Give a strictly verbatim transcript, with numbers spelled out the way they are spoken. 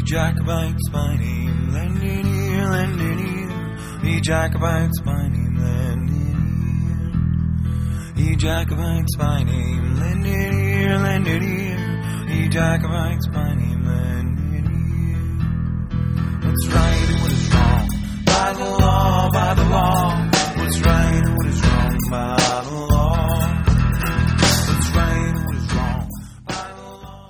Jacobites by name, lending ear, lending ear. Ye Jacobites by name, lending ear. Ye Jacobites by name, lending ear, lending ear. Ye Jacobites by name, lending ear.